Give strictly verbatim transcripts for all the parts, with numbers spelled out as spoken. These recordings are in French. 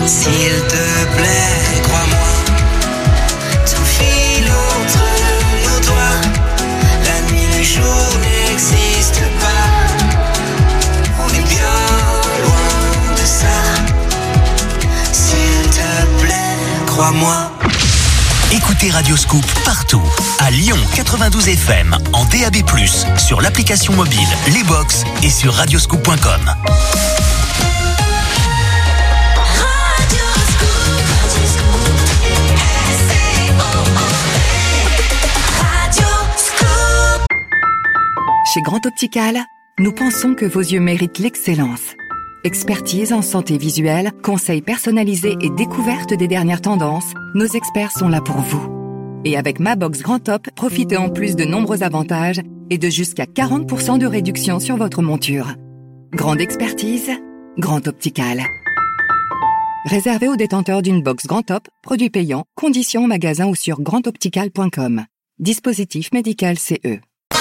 S'il te plaît, crois-moi, tout file entre nos doigts. La nuit, le jour n'existe pas. On est bien loin de ça. S'il te plaît, crois-moi. Écoutez Radio Scoop partout. À Lyon quatre-vingt-douze F M, en D A B plus, sur l'application mobile, les box et sur radioscoop point com. Chez Grand Optical, nous pensons que vos yeux méritent l'excellence. Expertise en santé visuelle, conseils personnalisés et découverte des dernières tendances, nos experts sont là pour vous. Et avec Ma Box Grand Top, profitez en plus de nombreux avantages et de jusqu'à quarante pour cent de réduction sur votre monture. Grande expertise, Grand Optical. Réservé aux détenteurs d'une box Grand Top, produit payant, conditions en magasin ou sur grand optical point com. Dispositif médical C E.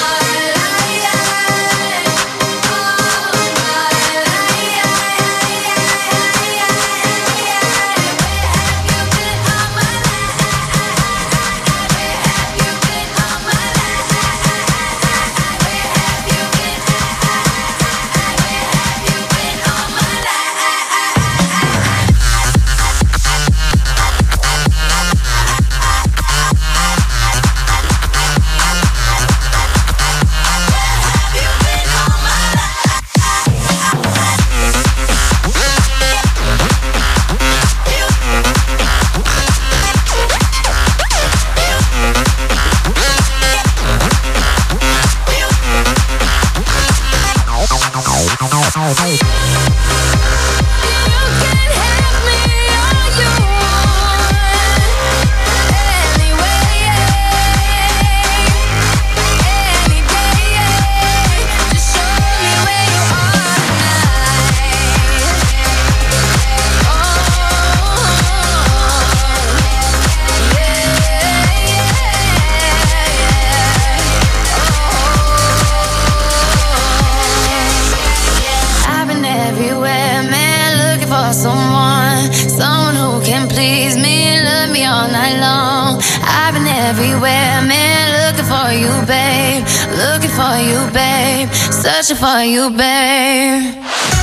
Searching for you, babe.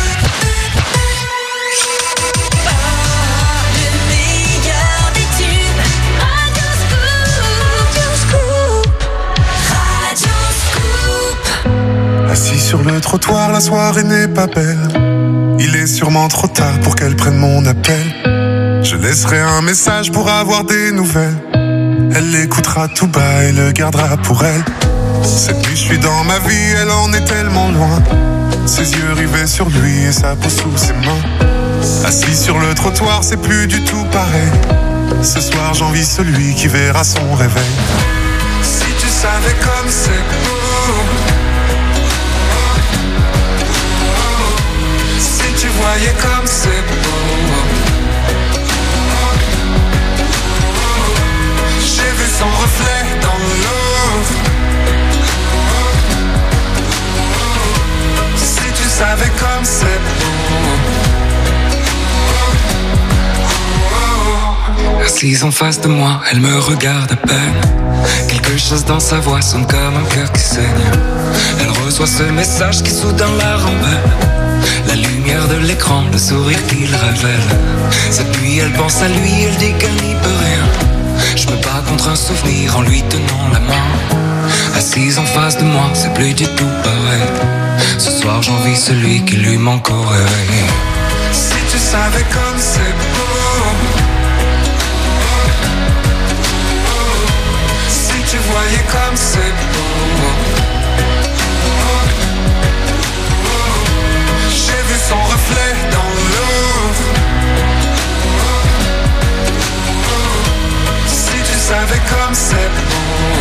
Assis sur le trottoir, la soirée n'est pas belle. Il est sûrement trop tard pour qu'elle prenne mon appel. Je laisserai un message pour avoir des nouvelles. Elle l'écoutera tout bas et le gardera pour elle. Cette nuit je suis dans ma vie, elle en est tellement loin. Ses yeux rivés sur lui et sa peau sous ses mains. Assis sur le trottoir, c'est plus du tout pareil. Ce soir j'envie celui qui verra son réveil. Si tu savais comme c'est beau, si tu voyais comme c'est beau. J'ai vu son reflet dans l'eau. Si tu savais comme c'est beau. Assise en face de moi, elle me regarde à peine. Quelque chose dans sa voix sonne comme un cœur qui saigne. Elle reçoit ce message qui soudain la rembelle. La lumière de l'écran, le sourire qu'il révèle. Cette nuit elle pense à lui, elle dit qu'elle n'y peut rien. Je me bats contre un souvenir en lui tenant la main. Assise en face de moi, c'est plus du tout pareil. Ce soir j'envie celui qui lui manque au réveil. Si tu savais comme c'est beau, si tu voyais comme c'est beau. J'ai vu son reflet dans l'eau. Si tu savais comme c'est beau.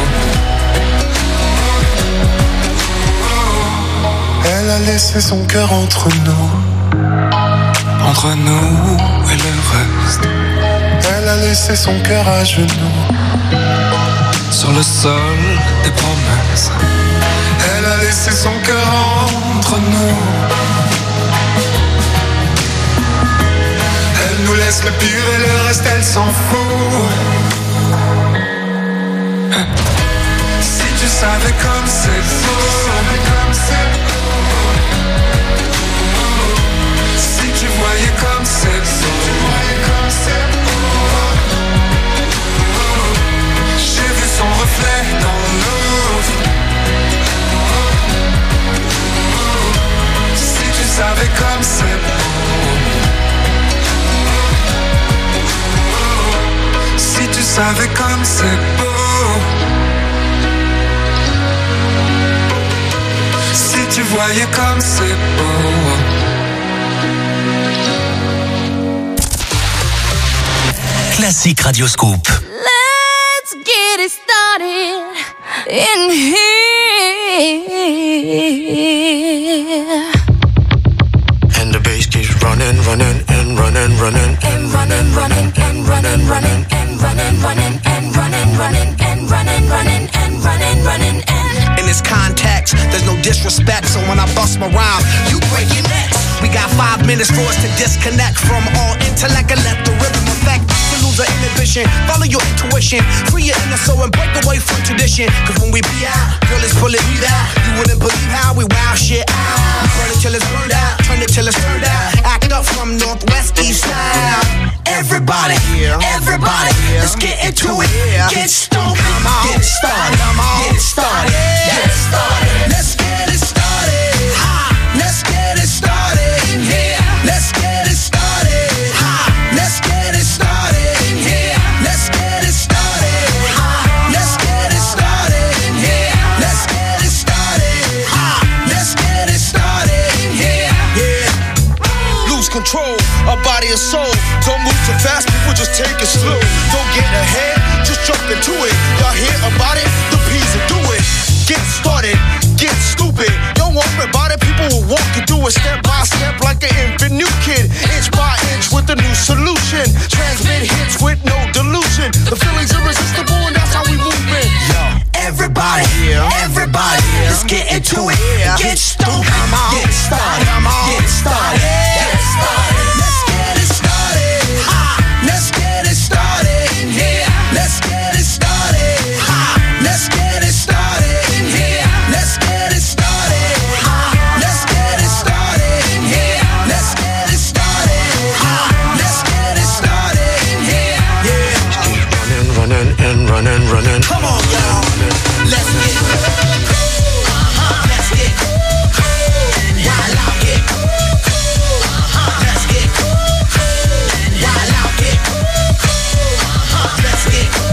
Elle a laissé son cœur entre nous. Entre nous et le reste. Elle a laissé son cœur à genoux. Sur le sol des promesses. Elle a laissé son cœur entre nous. Elle nous laisse laisse le pire et le reste elle s'en fout. Si tu savais comme c'est beau, si tu voyais comme c'est beau, j'ai vu son reflet dans l'eau. Si tu savais comme c'est beau, si tu savais comme c'est beau, si tu voyais comme c'est beau. Classique Radio Scoop. Let's get it started in here. And the bass keeps running, running, and running, running, and running, running, and running, running, and running, running, and running, running, and running, running, and running, running, and. In this context, there's no disrespect, so when I bust my rhyme, you break your necks. We got five minutes for us to disconnect from all intellect and let the rhythm affect. To lose our inhibition, follow your intuition, free your inner soul and break away from tradition. Cause when we be out, girl, it's pulling me out. You wouldn't believe how we wow shit out. We burn it till it's burned out, turn it till it's turned out. Act up from northwest, east side. Everybody, everybody, let's get into it. Get stoked, get it started, get it started, get it started. Let's get it started. Let's get it started in here. Let's get it started. Let's get it started in here. Let's get it started. Let's get it started in here. Let's get it started. Let's get it started in here. Yeah. Lose control, our body and soul. Don't move too fast, people just take it slow. Don't get ahead, just jump into it. Y'all hear about it? The P's will do it. Get started, get stupid. Don't worry about it, people will walk you through it step by step like an infant new kid. Inch by inch with a new solution. Transmit hits with no delusion. The feeling's irresistible and that's how we move it. Yo, everybody, everybody, let's get into it. Get stoked, get started, get started, get started. Let's get it started. Let's get it started in here. Let's get it started. Let's get it started in here. Let's get it started. Let's get it started in here. Let's get it started. Let's get it started in here. Yeah. Keep running, running, and running, running. Come on, y'all. Let's get cool. Let's get cool. While I get cool. Let's get cool. While I get cool. Let's get cool.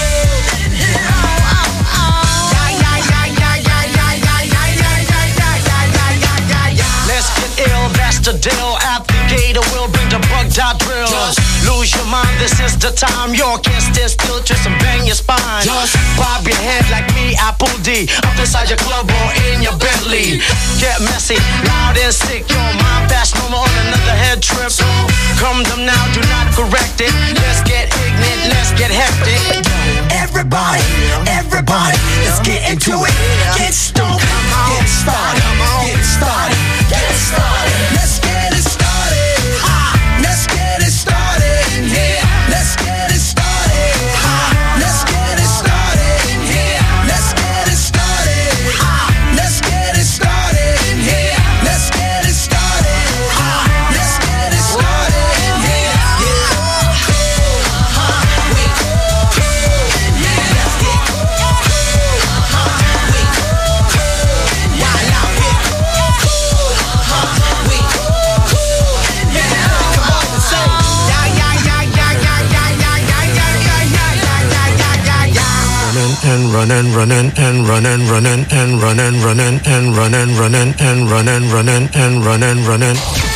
Let's get ill, that's the deal. At the gator, we'll bring the bug dot drill. Just lose your mind, this is the time. You can't stand still, twist and bang your spine. Just bob your head like me, Apple D. Up inside your club or in your Bentley. Get messy, loud and sick. Your mind fast, no more on another head trip. So come them now, do not correct it. Let's get ignorant, let's get hectic. Everybody, everybody, let's get into it. Get stoked, get started, get started, get started. Let's get it started. Let's get it started in here. Let's get it started. Let's get it started in here. Let's get it started. Let's get it started in here. Let's get it started. Let's get it started in here. Yeah. We cool in here. Let's get cool. We cool. While I get cool. We cool in here. Come on and say, yeah, yeah, yeah, yeah, yeah, yeah, yeah, yeah, yeah, yeah, yeah, yeah, yeah. And running, running, and running, running, and running, running, and running, running, and running, running, and running, running.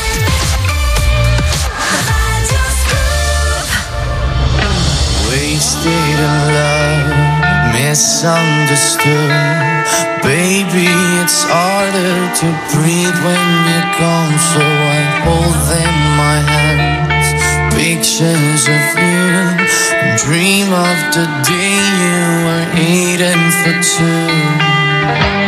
Wasted in love, misunderstood. Baby, it's harder to breathe when you're gone, so I hold in my hands pictures of you. Dream of the day you were eating for two.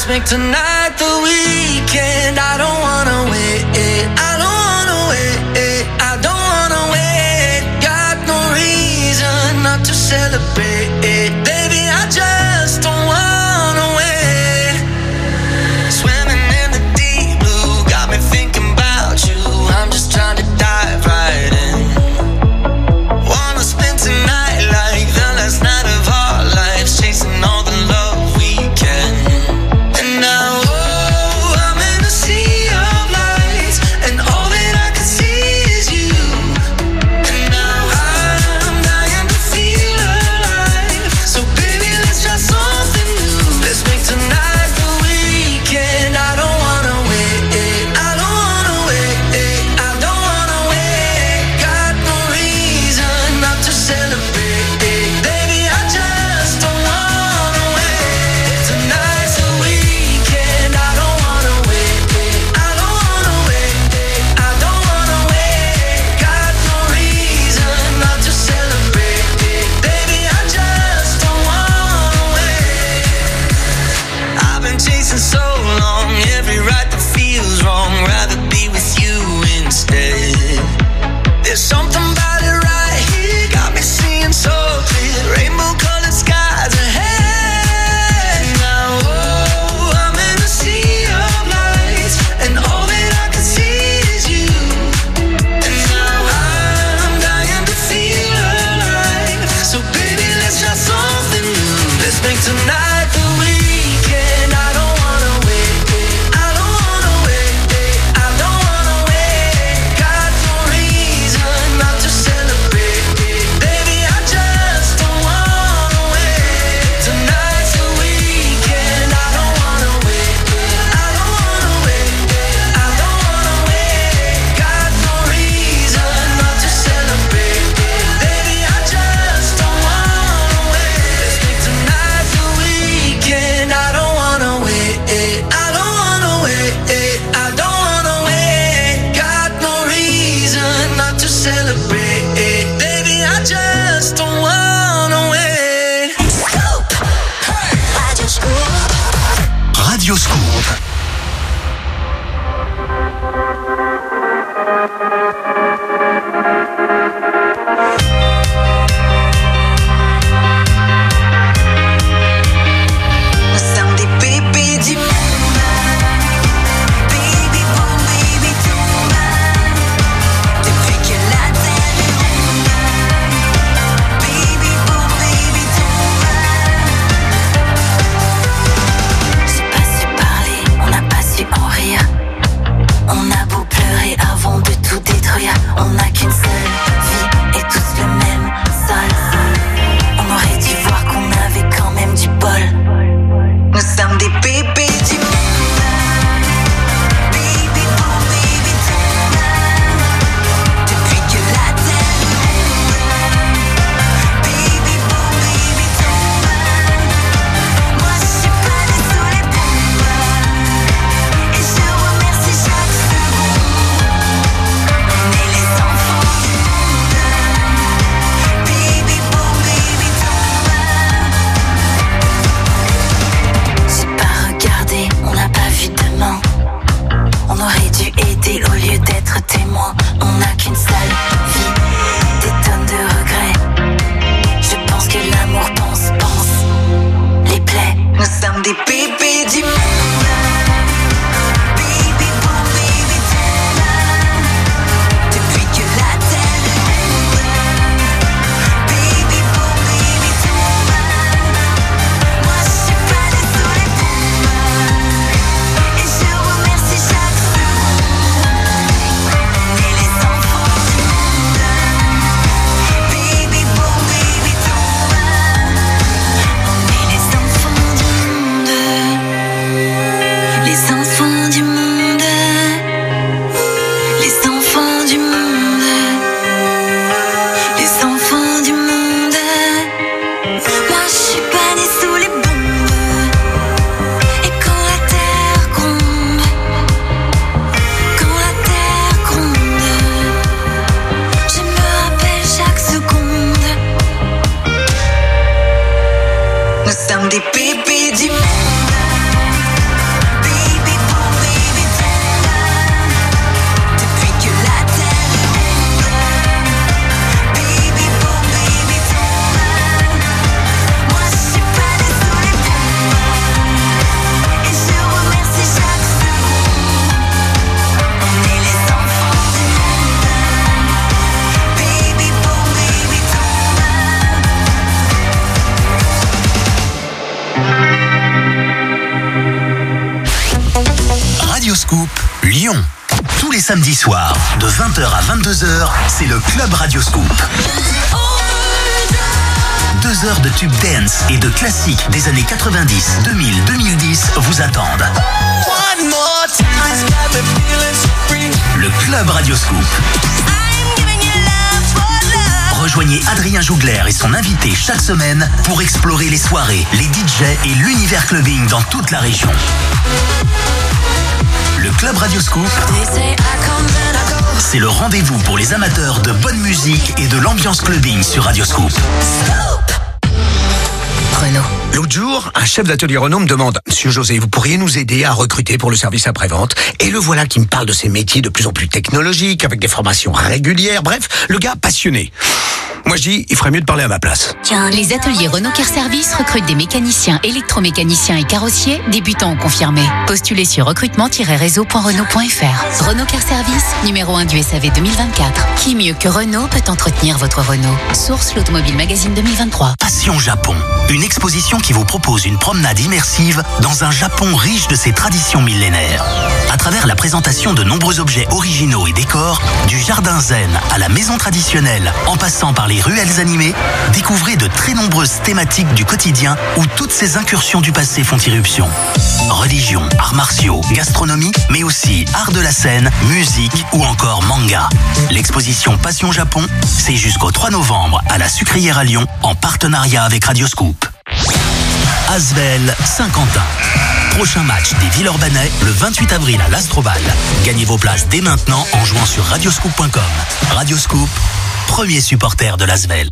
Let's make tonight the weekend. I don't wanna wait. I don't wanna wait. I don't wanna wait. Got no reason not to celebrate. Baby, I just don't wanna wait. Swimming in the deep blue got me thinking about you. I'm just trying to dive right in. Wanna spend tonight like the last night of our lives, chasing all the love we can. And now, oh, I'm in a sea of lights, and all that I can see is you. And now I'm dying to feel alive. So baby, let's try something new. Let's make tonight the weekend. I don't wanna wait. I don't wanna wait. I don't wanna wait. Got no reason not to celebrate. Baby, I just don't wanna wait. Tonight's the weekend. I don't wanna wait. I don't wanna wait. I don't wanna wait. Got no reason not to celebrate. Baby, I just don't wanna wait. I've been chasing so long, every right that feels wrong. Rather be with you instead. There's something about it right here, got me seeing so clear. Rainbow colored skies ahead. Now, oh, I'm in a sea of lights, and all that I can see is you. And now I'm dying to feel alive. So baby, let's try something new. Let's make tonight the weekend. I don't wanna wait. I don't wanna wait. I don't wanna wait. Got no reason not to celebrate. Baby, I just don't wanna wait. Tonight's the weekend. I don't wanna wait. I don't wanna wait. I don't wanna wait. Got no reason not to celebrate. Baby, I just don't wanna wait. Let's make tonight the weekend. I don't wanna wait. I don't wanna wait. I don't wanna wait. Got no reason not to celebrate. Baby, I just don't wanna wait. Scoop! Radio Scoop. Radio Scoop. Nous sommes des bébés du monde. Baby boom, baby tombe. Depuis que la terre est ronde. Baby boom, baby tombe. J'ai pas su parler, on n'a pas su en rire. On a beau pleurer avant de tout détruire. On n'a qu'une seule vie et tous le même sol. On aurait dû voir qu'on avait quand même du bol. Nous sommes des bébés du monde. Baby boom, baby tombe. Depuis que la terre est ronde. Baby boom, baby tombe. Moi je suis pas née sous les bombes. Et je remercie chaque seconde. On est les enfants du monde. Baby boom, baby tombe. J'ai pas regardé, on n'a pas vu demain. On aurait dû aider au lieu d'être témoin. On n'a qu'une seule vie, des tonnes de regrets. Je pense que l'amour pense, pense les plaies. Nous sommes des bébés du monde. Baby boom, baby tombe. Depuis que la terre est ronde. Baby boom, baby tombe. Moi je suis pas née sous les bombes. Et je remercie chaque seconde. On est les enfants du monde. Baby boom, baby tombe. On est les enfants du monde. Les enfants du monde. Les enfants du monde. Les enfants du monde. Moi je suis pas née sous les bombes. Et quand la terre gronde, quand la terre gronde, je me rappelle chaque seconde. Nous sommes des bébés du monde. Scoop, Lyon. Tous les samedis soirs, de vingt heures à vingt-deux heures, c'est le Club Radio Scoop. Deux heures de tube dance et de classiques des années quatre-vingt-dix, deux mille, deux mille dix vous attendent. Le Club Radio Scoop. Rejoignez Adrien Jougler et son invité chaque semaine pour explorer les soirées, les D J et l'univers clubbing dans toute la région. Le Club Radio Scoop, c'est le rendez-vous pour les amateurs de bonne musique et de l'ambiance clubbing sur Radio Scoop. Renault. L'autre jour, un chef d'atelier Renault me demande « Monsieur José, vous pourriez nous aider à recruter pour le service après-vente ?» Et le voilà qui me parle de ces métiers de plus en plus technologiques, avec des formations régulières, bref, le gars passionné. Moi je dis, il ferait mieux de parler à ma place. Les ateliers Renault Car Service recrutent des mécaniciens, électromécaniciens et carrossiers, débutants ou confirmés. Postulez sur recrutement tiret réseau point renault point f r. Renault Car Service, numéro un du S A V deux mille vingt-quatre. Qui mieux que Renault peut entretenir votre Renault? Source l'Automobile Magazine deux mille vingt-trois. Passion Japon, une exposition qui vous propose une promenade immersive dans un Japon riche de ses traditions millénaires. À travers la présentation de nombreux objets originaux et décors, du jardin zen à la maison traditionnelle, en passant par les ruelles animées, découvrez de très nombreuses thématiques du quotidien où toutes ces incursions du passé font irruption. Religion, arts martiaux, gastronomie, mais aussi art de la scène, musique ou encore manga. L'exposition Passion Japon, c'est jusqu'au trois novembre à la Sucrière à Lyon, en partenariat avec Radio Scoop. Asvel Saint-Quentin. Prochain match des Villeurbanais le vingt-huit avril à l'Astrobal. Gagnez vos places dès maintenant en jouant sur radioscoop point com. Radio Scoop, premier supporter de l'Asvel.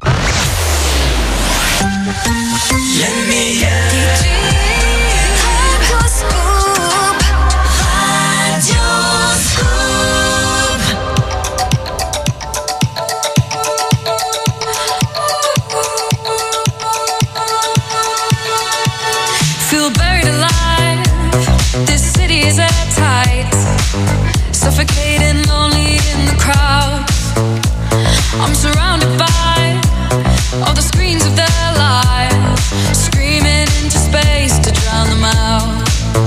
Feel buried alive. This city is airtight. Suffocating, lonely in the crowd. I'm surrounded by all the screens of their lives, screaming into space to drown them out.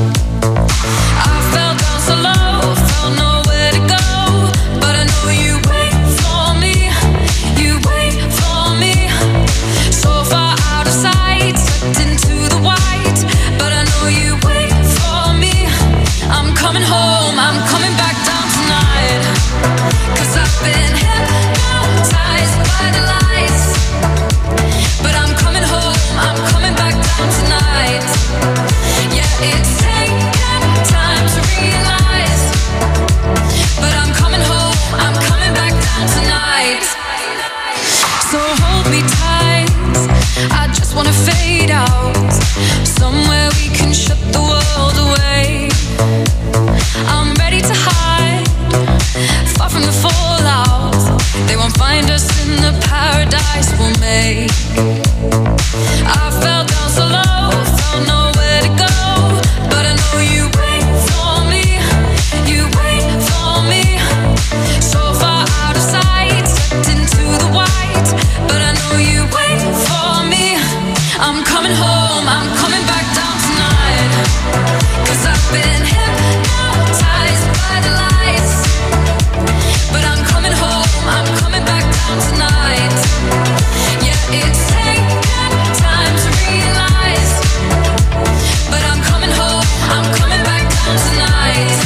I fell down so low, felt nowhere to go, but I know you wait for me, you wait for me. So far out of sight, sucked into the white, but I know you wait for me. I'm coming home, I'm coming back down tonight, 'cause I've been hypnotized by the lights. But I'm coming home, I'm coming back down tonight. Yeah, it's taken time to realize, but I'm coming home, I'm coming back down tonight. So hold me tight, I just wanna fade out, somewhere we can shut the world away. I'm ready to hide, far from the fallout. They won't find us in the paradise we'll make. I fell down so low, felt nowhere to go, but I know you wait for me, you wait for me. So far out of sight, sucked into the white, but I know you wait for me. I'm coming home, I'm coming back down tonight, 'cause I've been hypnotized by the lights. But I'm coming home, I'm coming back down tonight. Yeah, it's taken time to realize, but I'm coming home, I'm coming back down tonight.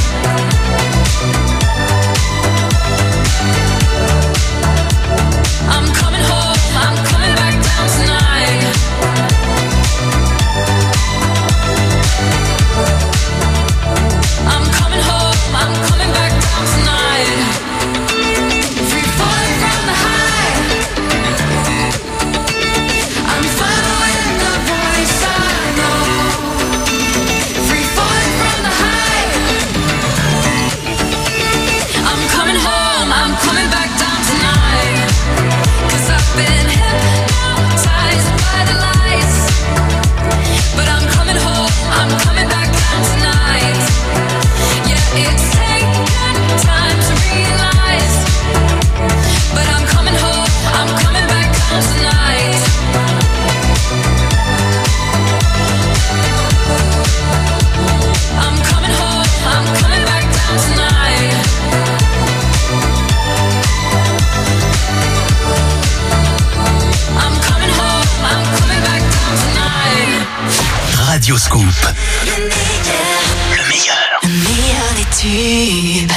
I'm coming home, I'm coming back down tonight. Radio Scoop. Le meilleur. Le meilleur des tubes.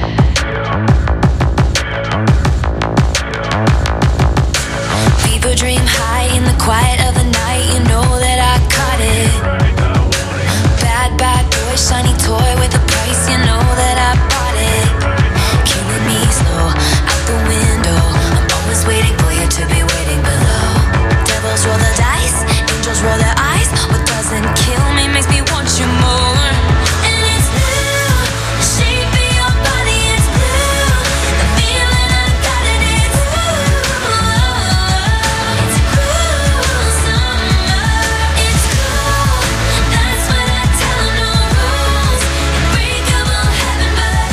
People dream high in the quiet of the night. You know that I caught it. Bad, bad boy, shiny toy with a price. You know that I bought it. Killing me slow, out the window. I'm always waiting for you to be waiting below. Devils roll the dice, angels roll their eyes. What doesn't kill me makes me want you more. And it's blue, the shape of your body is blue. The feeling I got it is blue. It's cool summer, it's cool. That's what I tell 'em, no rules. Unbreakable heaven, but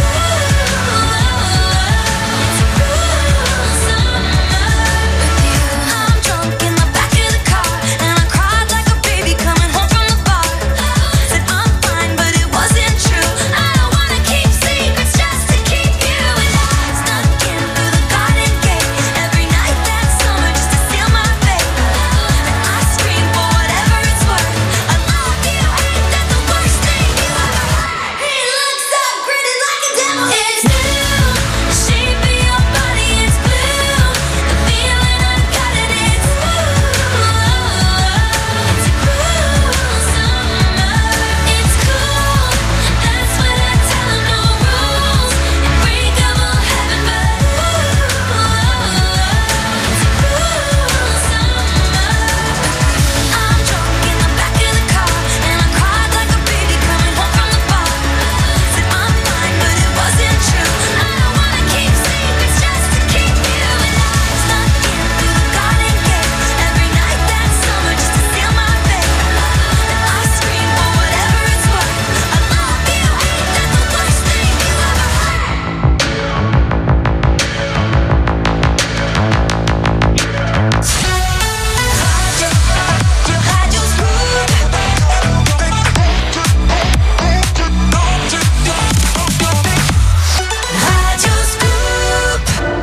it's cool summer with you. I'm drunk in the back of the car and I cried like a baby coming home from the bar. Said I'm fine, but it wasn't true. I don't wanna keep secrets just to keep you. And I snuck in through the garden gate every night that summer just to seal my fate. And I scream for whatever it's worth. I love you, ain't that the worst thing you ever heard? He looks up, grinning like a devil. It's blue, the shape of your body is blue. The feeling I got it is blue. It's cool summer, it's cool. That's what I tell 'em, no rules. Unbreakable heaven, but it's cool summer. I'm drunk in the back of the car and I cried like a baby coming home from the bar. Said I'm fine, but it wasn't true. I don't wanna keep secrets just to keep you. And I snuck in through the garden gate every night that summer just to seal my fate. And I scream for whatever it's worth. I love you, ain't that the worst thing you ever heard? Radio Scoop. Radio Scoop.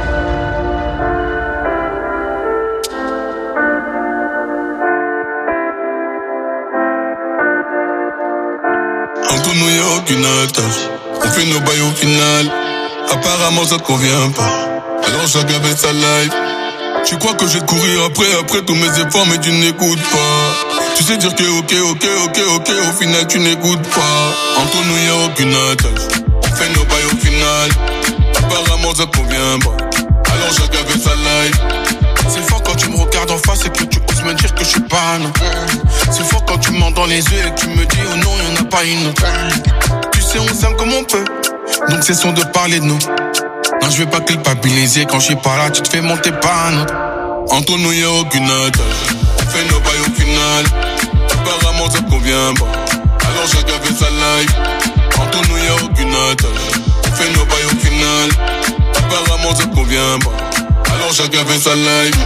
Entre nous y'a aucune attache. On fait nos bails au final. Apparemment ça te convient pas. Alors chacun fait sa life. Tu crois que je vais te courir après, après tous mes efforts, mais tu n'écoutes pas. Tu sais dire que ok, ok, ok, ok, au final tu n'écoutes pas. Entre nous y'a aucune attache. On fait nos bails au final. Apparemment ça te convient pas. Alors chacun fait sa life. C'est fort quand tu me regardes en face et que tu oses me dire que je suis pas non. C'est fort quand tu m'entends dans les yeux et que tu me dis oh non y'en a pas une autre. Tu sais on s'aime comme on peut, donc cessons de parler de nous. Non je vais pas culpabiliser, quand je suis pas là tu te fais monter pas non. Entre nous y'a aucune attache. On fait nos bails au final. Apparemment ça te convient pas. Alors chacun fait sa life. Entre nous y'a aucune attache. On fait nos bails au final. Apparemment ça te convient pas. Alors chacun fait sa life.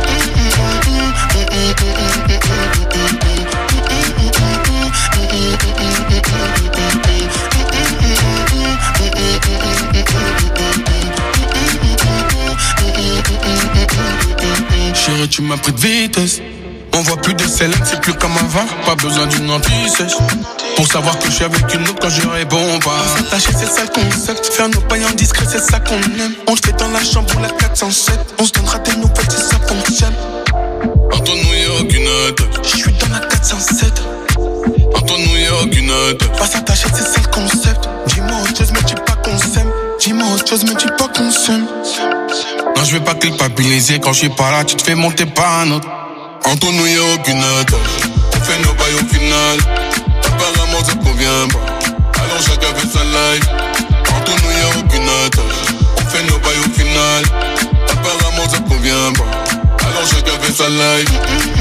Chérie, tu m'as pris de vitesse. On voit plus de Célène, c'est plus comme avant. Pas besoin d'une anti-sèche pour savoir que je suis avec une autre quand je réponds pas. S'attacher, c'est ça le concept. Faire nos pailles en discret, c'est ça qu'on aime. On le fait dans la chambre ou la quatre cent sept. On se donnera des nouvelles si ça fonctionne. Entre nous y'a aucune attache. Je suis dans la quatre cent sept. Entre nous y'a aucune attache. Pas s'attacher, c'est ça le concept. Dis-moi autre chose, mais dis pas qu'on s'aime. Dis-moi autre chose, mais dis pas qu'on s'aime. Non, je vais pas culpabiliser, quand je suis pas là, tu te fais monter pas un autre. Entre nous y'a aucune attache. On fait nos bails au final. Apparemment ça te convient pas. Alors chacun fait sa life. Entre nous y'a aucune attache. On fait nos bails au final. Apparemment ça te convient pas. Alors chacun fait sa life.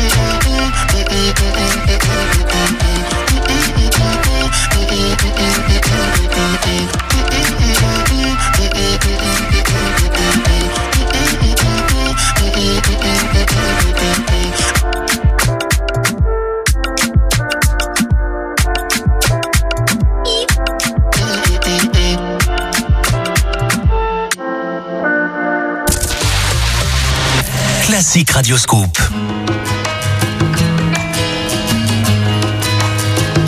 Classique Radio Scoop.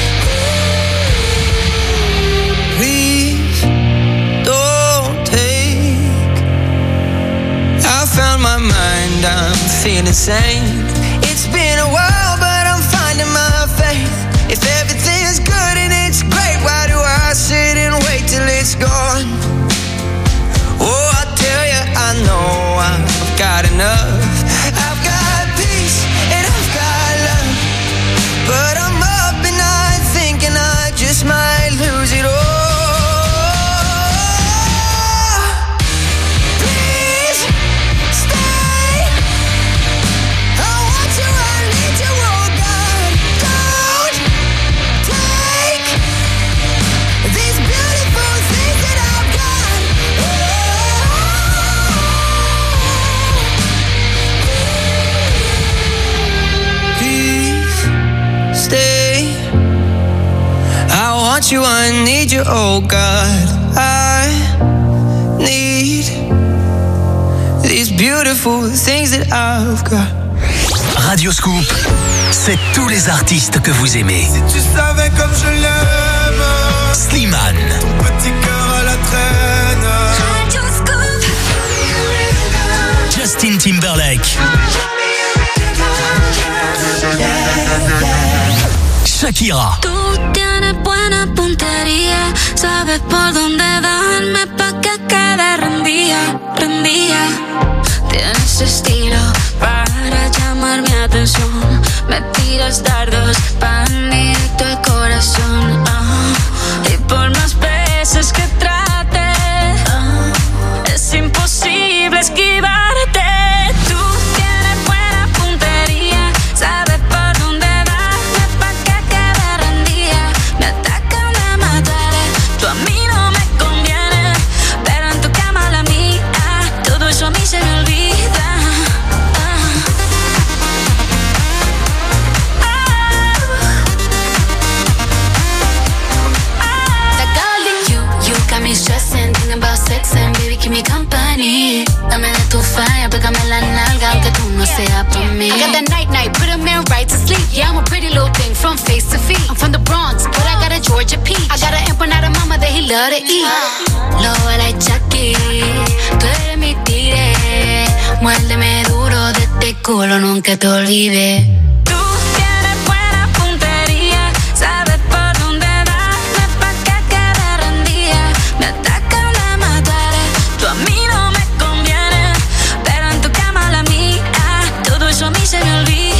Please don't take. I found my mind, I'm feeling sane. It's been a while, but I'm finding my faith. If everything's good and it's great, why do I sit and wait till it's gone? Oh, I tell you, I know I've got enough. I've got peace and I've got love, but I'm up at night thinking I just might lose it all. Please stay. I want you, I need you, oh God. Don't take these beautiful things that I've got. Oh, want you, I need you, oh God. I need these beautiful things that I've got. Radio Scoop, c'est tous les artistes que vous aimez. Si tu savais comme je l'aime. Slimane. Ton petit cœur à la traîne. Radio Scoop. Justin Timberlake. Shakira. Tú tienes buena puntería, sabes por dónde darme pa' que quede rendida, rendida. Tienes estilo para llamar mi atención, me tiras dardos pan directo al corazón. Ah, y por más veces que trate, ah, es imposible esquivarte. Tú tienes buena puntería, sabes por dónde darme pa' que quede rendida. Me atacan de mataré, tú a mí no me conviene, pero en tu cama la mía, todo eso a mí se me olvida. Stressing, thinking about sex and baby, keep me company. Dame de tu falla, pégame la nalga, aunque tú no seas por mí. I got that night night, put a man right to sleep. Yeah, I'm a pretty little thing from face to feet. I'm from the Bronx, but I got a Georgia peach. I got an empanada mama that he love to eat. Lobo like Chucky, tú eres mi tigre. Muérdeme duro de este culo, nunca te olvides. Tú tienes buena puntería, sabes por dónde darme pa' que quede rendida. Me atacan de mataré, tú a mí no me conviene, pero en tu cama la mía, todo eso a mí se me olvida.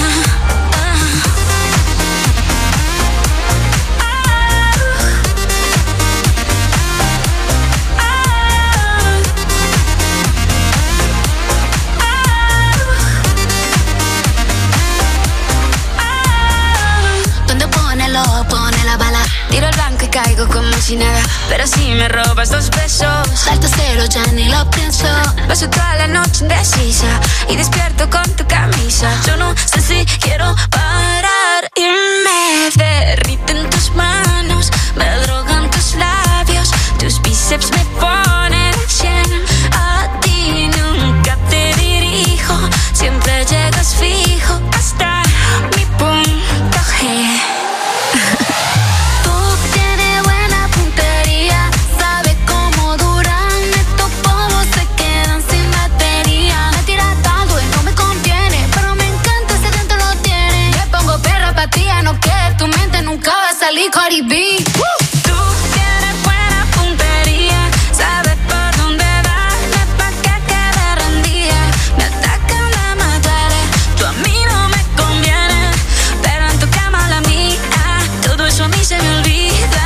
Pone la bala, tiro el blanco y caigo como si nada. Pero si me robas dos besos, salto cero, ya ni lo pienso. Paso toda la noche indecisa y despierto con tu camisa. Yo no sé si quiero parar y me derriten tus manos, me drogan tus labios, tus bíceps me ponen al cien. A ti nunca te dirijo, siempre llegas fijo hasta mi punto G. Cardi B. Woo! Tú tienes buena puntería, sabes por dónde darme pa' que quede rendida. Me atacan de mataré, tú a mí no me conviene, pero en tu cama la mía, todo eso a mí se me olvida.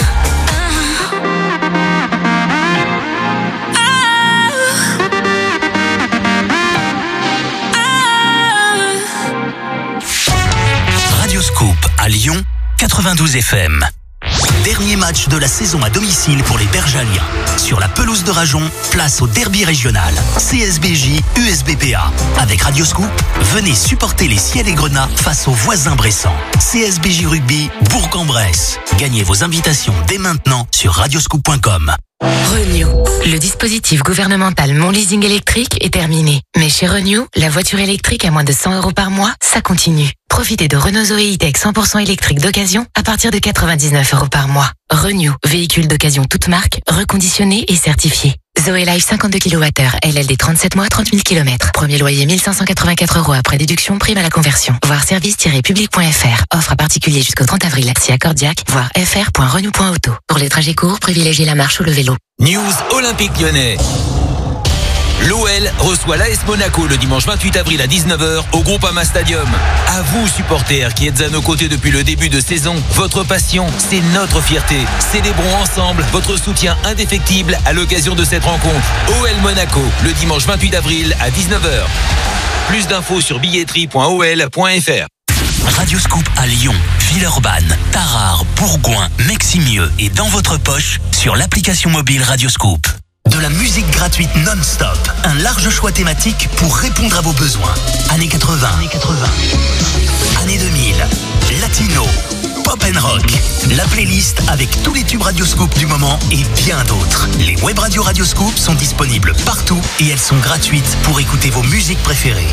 Radio Scoop à Lyon quatre-vingt-douze F M. Dernier match de la saison à domicile pour les Bergaliens. Sur la pelouse de Rajon, place au derby régional. C S B J U S B P A. Avec Radio Scoop, venez supporter les Ciels et Grenats face aux voisins bressans. C S B J Rugby, Bourg-en-Bresse. Gagnez vos invitations dès maintenant sur radioscoop point com. Renew. Le dispositif gouvernemental Mon Leasing électrique est terminé. Mais chez Renew, la voiture électrique à moins de cent euros par mois, ça continue. Profitez de Renault Zoé E-Tech cent pour cent électrique d'occasion à partir de quatre-vingt-dix-neuf euros par mois. Renew, véhicule d'occasion toute marque, reconditionné et certifié. Zoé Life cinquante-deux kilowattheures, L L D trente-sept mois, trente mille kilomètres. Premier loyer mille cinq cent quatre-vingt-quatre euros après déduction, prime à la conversion. Voir service tiret public point f r. Offre à particulier jusqu'au trente avril. Si accordiaque, voir f r point renew point auto. Pour les trajets courts, privilégiez la marche ou le vélo. News Olympique Lyonnais. L'O L reçoit l'A S Monaco le dimanche vingt-huit avril à dix-neuf heures au Groupama Stadium. À vous, supporters qui êtes à nos côtés depuis le début de saison, votre passion, c'est notre fierté. Célébrons ensemble votre soutien indéfectible à l'occasion de cette rencontre. O L Monaco, le dimanche vingt-huit avril à dix-neuf heures. Plus d'infos sur billetterie point o l point f r. Radio Scoop à Lyon, Villeurbanne, Tarare, Bourgoin, Meximieux et dans votre poche sur l'application mobile Radio Scoop. De la musique gratuite non-stop, un large choix thématique pour répondre à vos besoins. Années quatre-vingts, années quatre-vingts, années deux mille, latino, Pop and Rock. La playlist avec tous les tubes Radioscoop du moment et bien d'autres. Les web radios Radioscoop sont disponibles partout et elles sont gratuites pour écouter vos musiques préférées.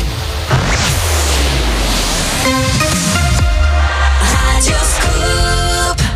Radioscoop.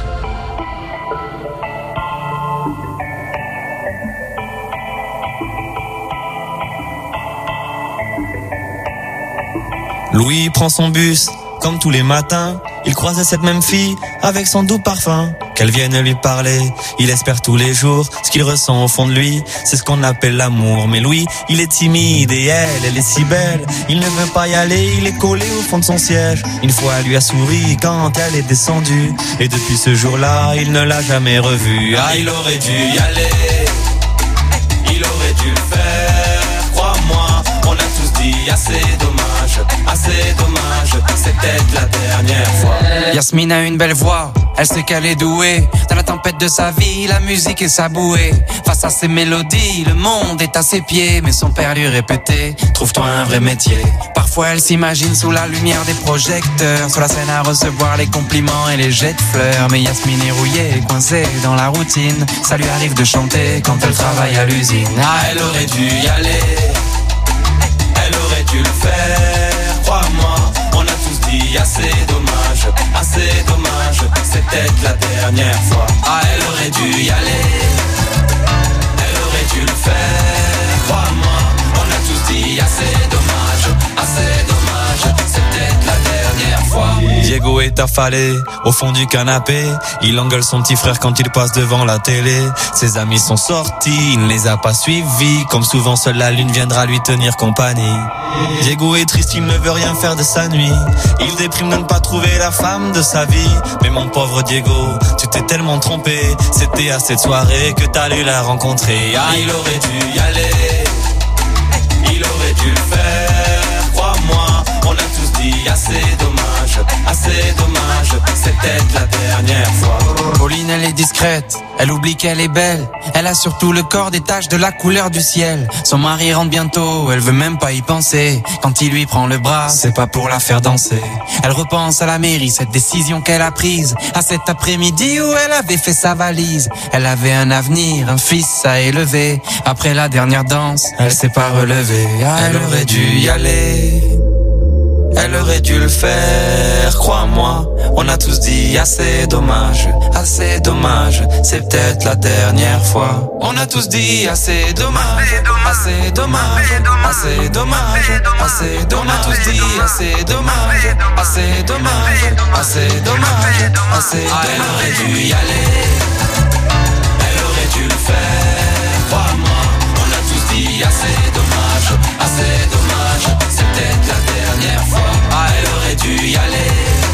Louis prend son bus, comme tous les matins. Il croise cette même fille, avec son doux parfum. Qu'elle vienne lui parler, il espère tous les jours. Ce qu'il ressent au fond de lui, c'est ce qu'on appelle l'amour. Mais Louis, il est timide et elle, elle est si belle. Il ne veut pas y aller, il est collé au fond de son siège. Une fois, elle lui a souri quand elle est descendue. Et depuis ce jour-là, il ne l'a jamais revue. Ah, il aurait dû y aller, il aurait dû le faire. Crois-moi, on a tous dit assez dommage, assez dommage, c'est peut-être la dernière fois. Yasmine a une belle voix, elle sait qu'elle est douée. Dans la tempête de sa vie, la musique est sa bouée. Face à ses mélodies, le monde est à ses pieds. Mais son père lui répétait, trouve-toi un vrai métier. Parfois elle s'imagine sous la lumière des projecteurs, sur la scène à recevoir les compliments et les jets de fleurs. Mais Yasmine est rouillée, coincée dans la routine. Ça lui arrive de chanter quand elle travaille à l'usine. Ah, elle aurait dû y aller, elle aurait dû le faire. Crois-moi, on a tous dit assez dommage, assez dommage, c'est peut-être la dernière fois. Ah, elle aurait dû y aller, elle aurait dû le faire. Crois-moi, on a tous dit assez dommage, assez dommage, c'est peut-être la dernière fois. Diego est affalé au fond du canapé. Il engueule son petit frère quand il passe devant la télé. Ses amis sont sortis, il ne les a pas suivis. Comme souvent, seule la lune viendra lui tenir compagnie. Diego est triste, il ne veut rien faire de sa nuit. Il déprime de ne pas trouver la femme de sa vie. Mais mon pauvre Diego, tu t'es tellement trompé. C'était à cette soirée que t'allais la rencontrer. Ah, il aurait dû y aller, il aurait dû le faire. Crois-moi, on a tous dit assez dommage, assez dommage, c'est peut-être la dernière fois. Pauline, elle est discrète, elle oublie qu'elle est belle. Elle a surtout le corps des taches de la couleur du ciel. Son mari rentre bientôt, elle veut même pas y penser. Quand il lui prend le bras, c'est pas pour la faire danser. Elle repense à la mairie, cette décision qu'elle a prise. À cet après-midi où elle avait fait sa valise. Elle avait un avenir, un fils à élever. Après la dernière danse, elle s'est pas relevée. Ah, elle aurait dû y aller, elle aurait dû le faire, crois-moi. On a tous dit assez dommage, assez dommage, c'est peut-être la dernière fois. On a tous dit assez dommage, assez dommage, assez dommage, assez dommage. On a tous dit assez dommage, assez dommage, assez dommage, assez dommage. Elle aurait dû y aller, elle aurait dû le faire, crois-moi. On a tous dit assez dommage, assez dommage, c'est peut-être la dernière fois. Ah, elle aurait dû y aller,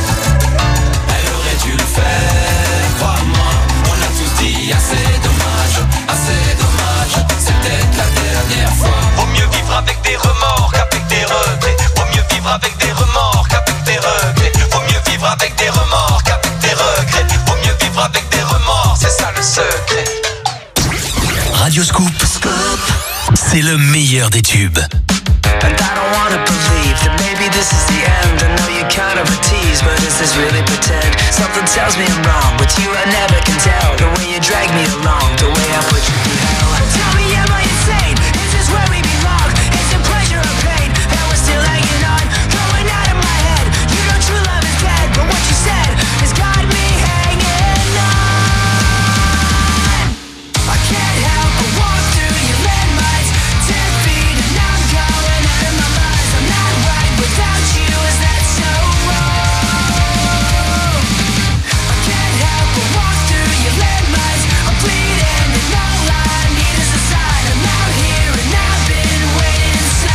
elle aurait dû le faire, crois-moi. On a tous dit assez dommage, assez dommage, c'est peut-être la dernière fois. Vaut mieux vivre avec des remords qu'avec des regrets. Vaut mieux vivre avec des remords qu'avec des regrets. Vaut mieux vivre avec des remords qu'avec des regrets. Vaut mieux vivre avec des remords, c'est ça le secret. Radioscoop, c'est le meilleur des tubes. And I don't wanna believe that maybe this is the end. I know you're kind of a tease, but is this really pretend? Something tells me I'm wrong, but you I never can tell. The way you drag me along, the way I put you through hell. Tell me, am I insane? Is this where we belong? Is it pleasure or pain that we're still hanging on? Going out of my head, you know true love is dead, but what you said has got me hanging on. I can't help but walk through your landmines, ten feet and I'm going out of my mind. I'm not right without you, is that so wrong? I can't help but walk through your landmines. I'm bleeding and all I need is a sign. I'm out here and I've been waiting so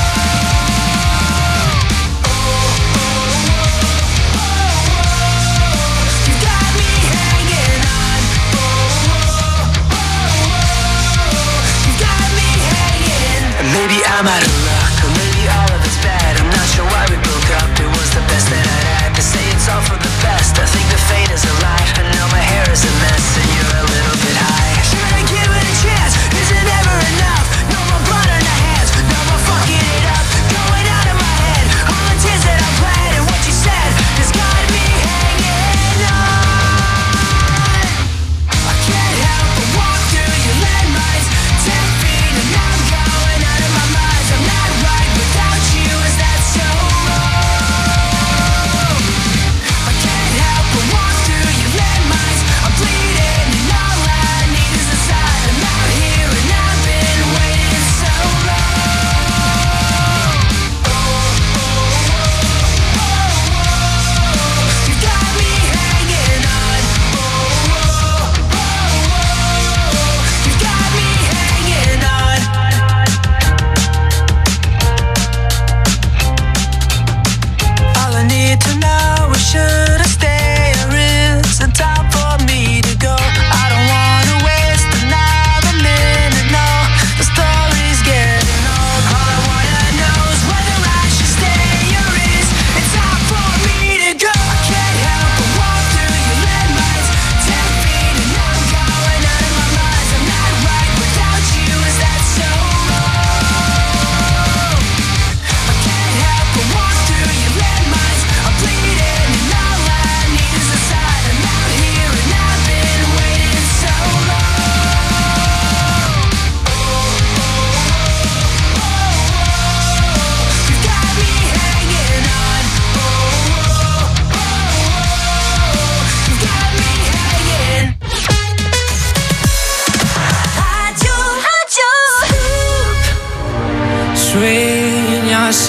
long. Oh, oh, oh, oh, oh. You got me hanging on. Oh, oh, oh, oh. You got me hanging. And maybe I'm out of luck, or maybe all of it's bad. I'm not sure why we broke up. It was the best that I'd had. To say it's all for the best, I think the fate is a lie. I know my hair is a mess and you're a little bit high. Should I give it a chance? Is it ever enough? No more blood on the hands, no more fucking it up. Going out of my head, all the tears that I bled and what you said has got me hanging on.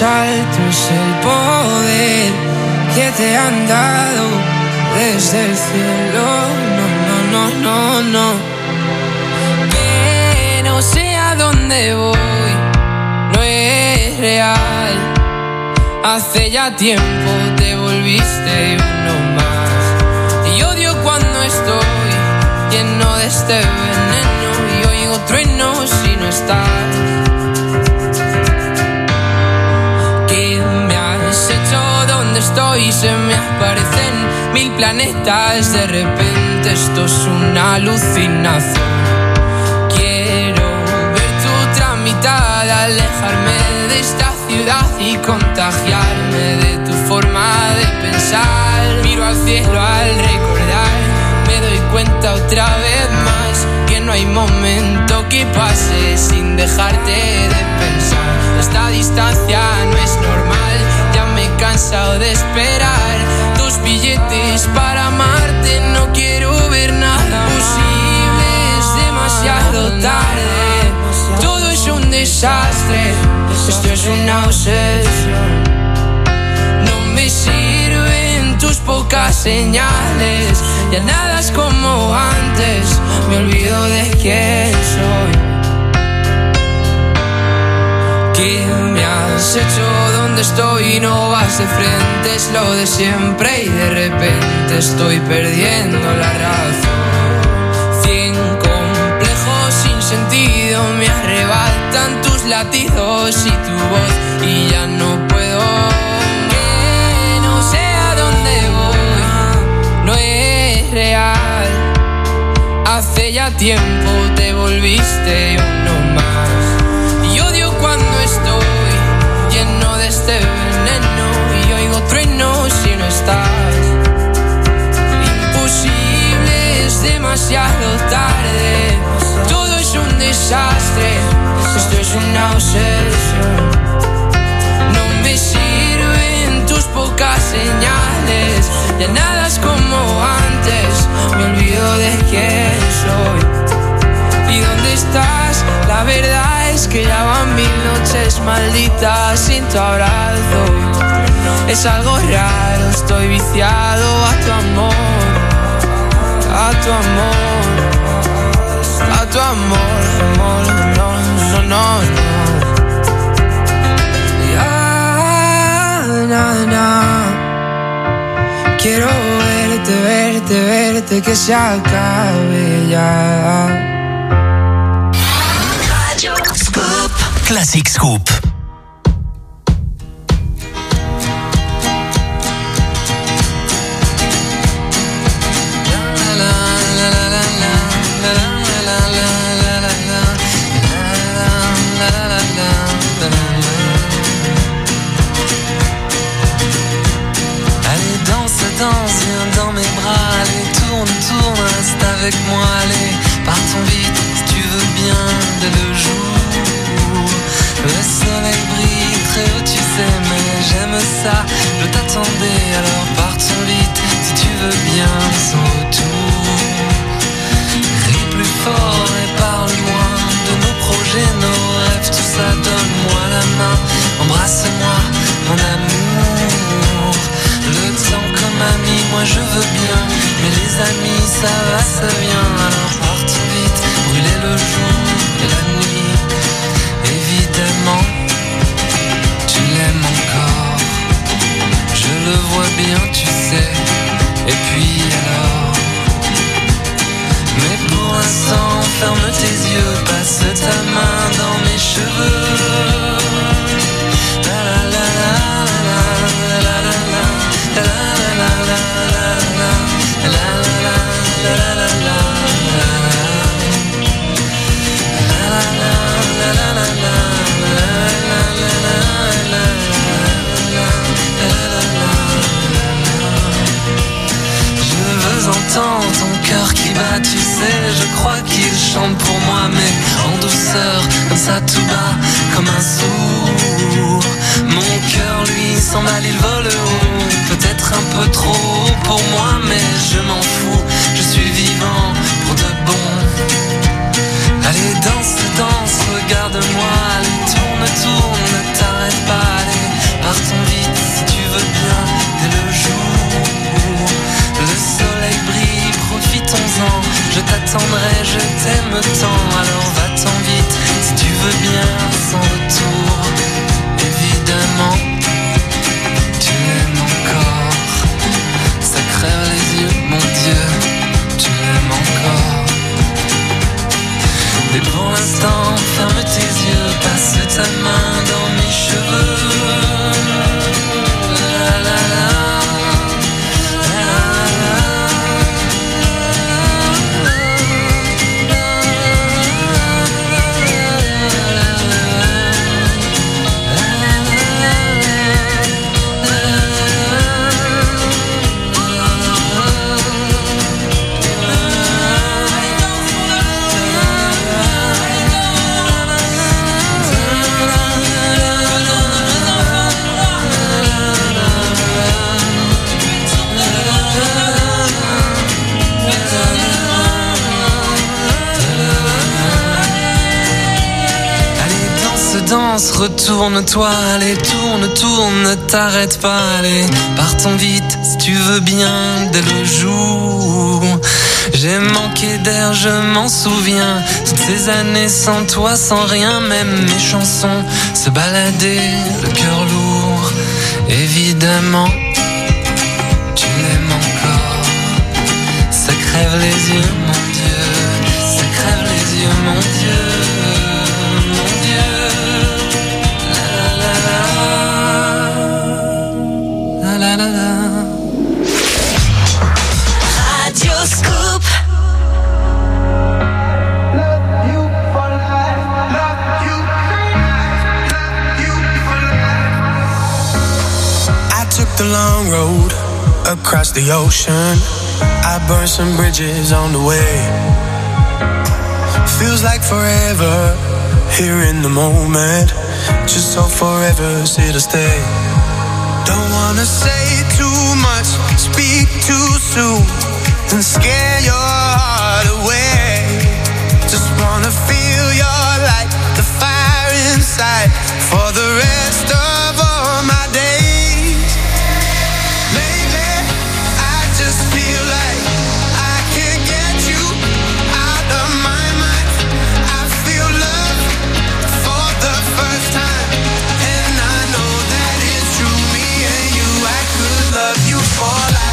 alto es el poder que te han dado desde el cielo. No, no, no, no, no. Que no sé a dónde voy, no es real. Hace ya tiempo te volviste uno más. Y odio cuando estoy lleno de este veneno y oigo truenos si no estás. ¿Qué me has hecho? ¿Dónde estoy? Se me aparecen mil planetas. De repente esto es una alucinación. Quiero ver tu tramitada, alejarme de esta ciudad y contagiarme de tu forma de pensar. Miro al cielo al recordar, me doy cuenta otra vez más que no hay momento que pase sin dejarte de pensar. Esta distancia no es normal, ya me he cansado de esperar tus billetes para amarte. No quiero ver nada posible, es demasiado tarde. Todo es un desastre, esto es una obsesión. No me sirven tus pocas señales, ya nada es como antes, me olvido de quién soy. ¿Qué me has hecho? ¿Dónde estoy? No vas de frente, es lo de siempre y de repente estoy perdiendo la razón. Cien complejos sin sentido me arrebatan tus latidos y tu voz y ya no puedo. Que no sé a dónde voy, no es real. Hace ya tiempo te volviste uno más. Y odio cuando estoy lleno de este veneno y oigo truenos si no estás. Imposible, es demasiado tarde. Todo es un desastre, esto es una obsesión. No me sirven tus pocas señales, ya nada es como antes, me olvido de quién soy. ¿Y dónde estás? La verdad es que ya van mil noches malditas sin tu abrazo. Es algo raro, estoy viciado a tu amor, a tu amor. A tu amor, amor, no, no, no, no. Ya, na, na. Quiero verte, verte, verte, que se acabe ya. Radio Scoop. Classic Scoop. Avec moi, allez, partons vite, si tu veux bien, dès le jour. Le soleil brille très haut, tu sais, mais j'aime ça, je t'attendais, alors partons vite, si tu veux bien, sans retour. Crie plus fort et parle-moi de nos projets, nos rêves, tout ça, donne-moi la main, embrasse-moi, mon amour. Le temps comme ami, moi je veux bien, mais les amis ça va, ça vient. Alors partons vite, brûler le jour et la nuit. Évidemment, tu l'aimes encore, je le vois bien, tu sais. Et puis alors, mais pour l'instant ferme tes yeux, passe ta main dans mes cheveux. La la la la la la la la. La la la la la la la la la la. Je veux entendre ton cœur qui bat, tu sais, je crois qu'il chante pour moi, mais en douceur, comme ça tout bas, comme un sourd. Mon cœur lui s'emballe, il vole haut, peut-être un peu trop haut pour moi, mais je m'en fous, je suis vivant pour de bon. Allez danse, danse, regarde-moi, allez tourne, tourne, ne t'arrête pas, allez chance, retourne-toi, allez, tourne, tourne, ne t'arrête pas, allez, partons vite, si tu veux bien, dès le jour. J'ai manqué d'air, je m'en souviens, toutes ces années sans toi, sans rien, même mes chansons se baladaient, le cœur lourd, évidemment, tu l'aimes encore, ça crève les yeux, mon Dieu, ça crève les yeux, mon Dieu. Radio Scoop. I took the long road across the ocean. I burned some bridges on the way. Feels like forever here in the moment. Just so forever's here to stay. Don't wanna say too much, speak too soon, and scare your heart away. Just wanna feel your light, the fire inside, for the rest of all my days. Lately, I just feel like I can't get you out of my mind. I feel love for the first time, and I know that it's true. Me and you, I could love you for life.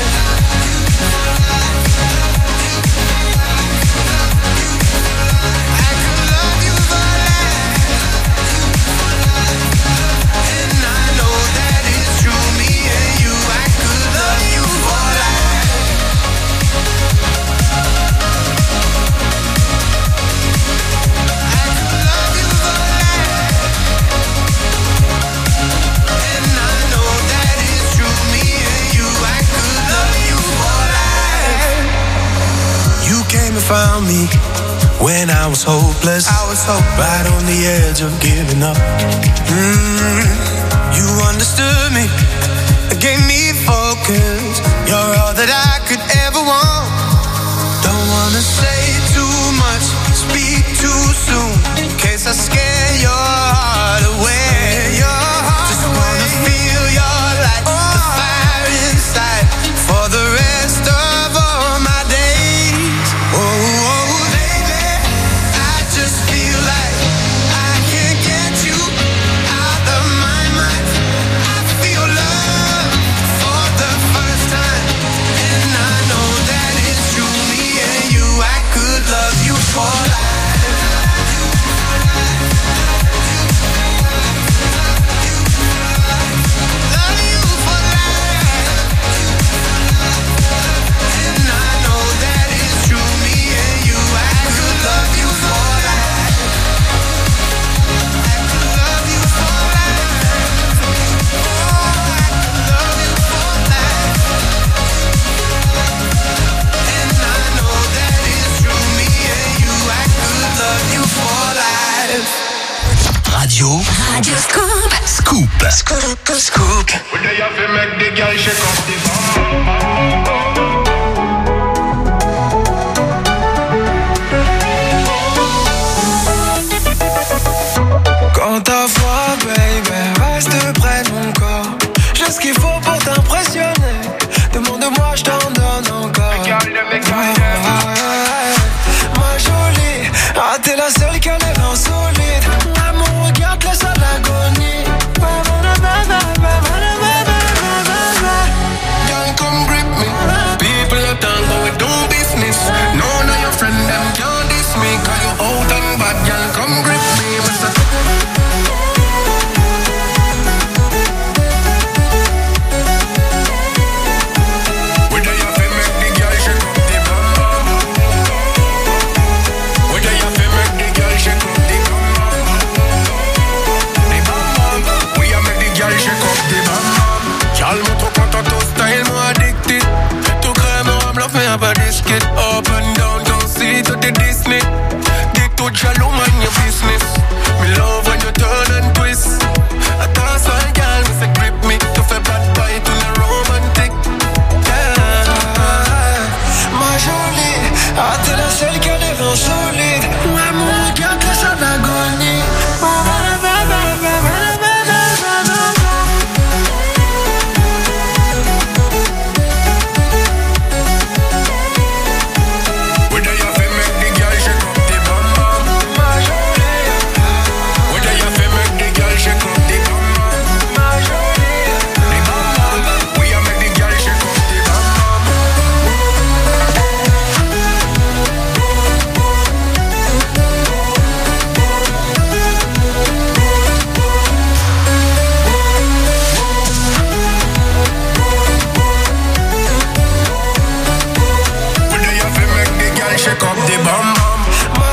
Found me when I was hopeless. I was hopeless, right on the edge of giving up. Mm, you understood me, gave me focus. You're all that I could ever want. Don't wanna say too much, speak too soon, in case I scare your heart away. Your heart Just away. Wanna feel your light, oh. The fire inside, for the rest of all my days. Oh, oh, baby, I just feel like I can't get you out of my mind. I feel love for the first time, and I know that it's true. Me and you, I could love you for life. Radio. Radio Scoop. Scoop. Scoop. Scoop. Quand t'as froid, baby, reste près de mon corps. J'ai ce qu'il faut pour t'impressionner. Demande-moi, je t'en donne encore. Ah, ah, ah. Ma jolie, ah, t'es la seule qui a les reins solides. Ah, mon regard te laisse à l'agonie. Girl, come grip me. People are done, but we do business. No, no, your friend, them can't diss me. Cause you out and bad, girl, come grip me. But